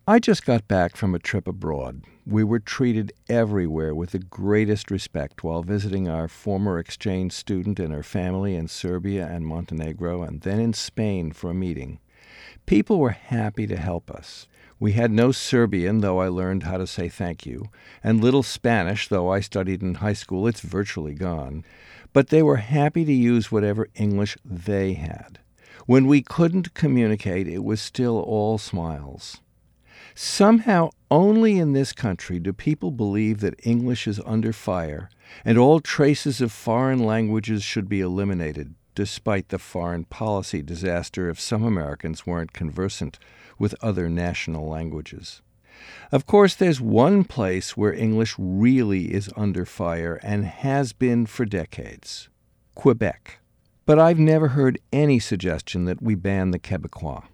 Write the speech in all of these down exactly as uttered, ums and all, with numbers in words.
I just got back from a trip abroad. We were treated everywhere with the greatest respect while visiting our former exchange student and her family in Serbia and Montenegro, and then in Spain for a meeting. People were happy to help us. We had no Serbian, though I learned how to say thank you, and little Spanish, though I studied in high school. It's virtually gone. But they were happy to use whatever English they had. When we couldn't communicate, it was still all smiles. Somehow, only in this country do people believe that English is under fire and all traces of foreign languages should be eliminated, despite the foreign policy disaster if some Americans weren't conversant with other national languages. Of course, there's one place where English really is under fire and has been for decades: Quebec. But I've never heard any suggestion that we ban the Quebecois.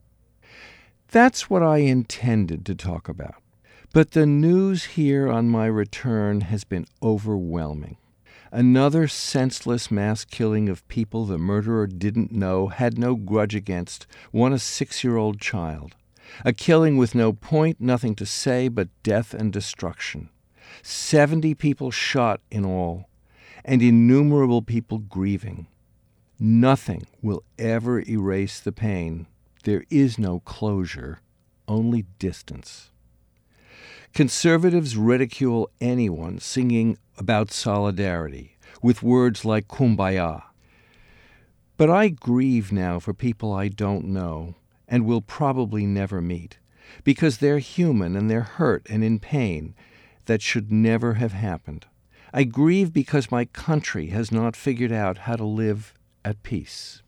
That's what I intended to talk about. But the news here on my return has been overwhelming. Another senseless mass killing of people the murderer didn't know, had no grudge against, one a six-year-old child. A killing with no point, nothing to say but death and destruction. Seventy people shot in all, and innumerable people grieving. Nothing will ever erase the pain. There is no closure, only distance. Conservatives ridicule anyone singing about solidarity with words like kumbaya. But I grieve now for people I don't know and will probably never meet, because they're human and they're hurt and in pain that should never have happened. I grieve because my country has not figured out how to live at peace.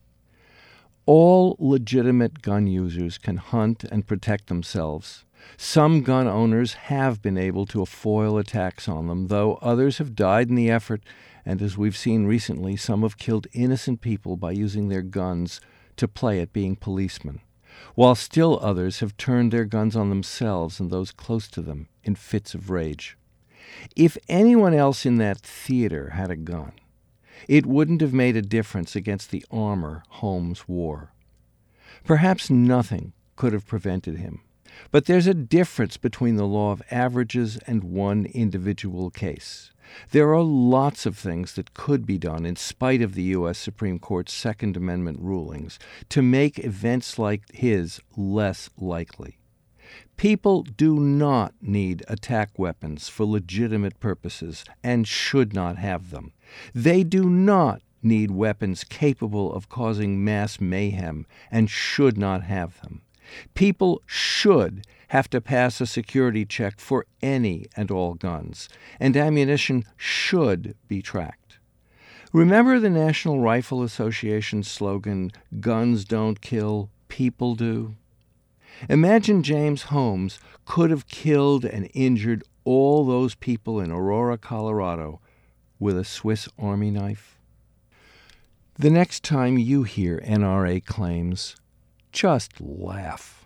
All legitimate gun users can hunt and protect themselves. Some gun owners have been able to foil attacks on them, though others have died in the effort, and as we've seen recently, some have killed innocent people by using their guns to play at being policemen, while still others have turned their guns on themselves and those close to them in fits of rage. If anyone else in that theater had a gun, it wouldn't have made a difference against the armor Holmes wore. Perhaps nothing could have prevented him. But there's a difference between the law of averages and one individual case. There are lots of things that could be done in spite of the U S Supreme Court's Second Amendment rulings to make events like his less likely. People do not need attack weapons for legitimate purposes and should not have them. They do not need weapons capable of causing mass mayhem and should not have them. People should have to pass a security check for any and all guns, and ammunition should be tracked. Remember the National Rifle Association's slogan, "Guns don't kill, people do"? Imagine James Holmes could have killed and injured all those people in Aurora, Colorado, with a Swiss Army knife. The next time you hear N R A claims, just laugh.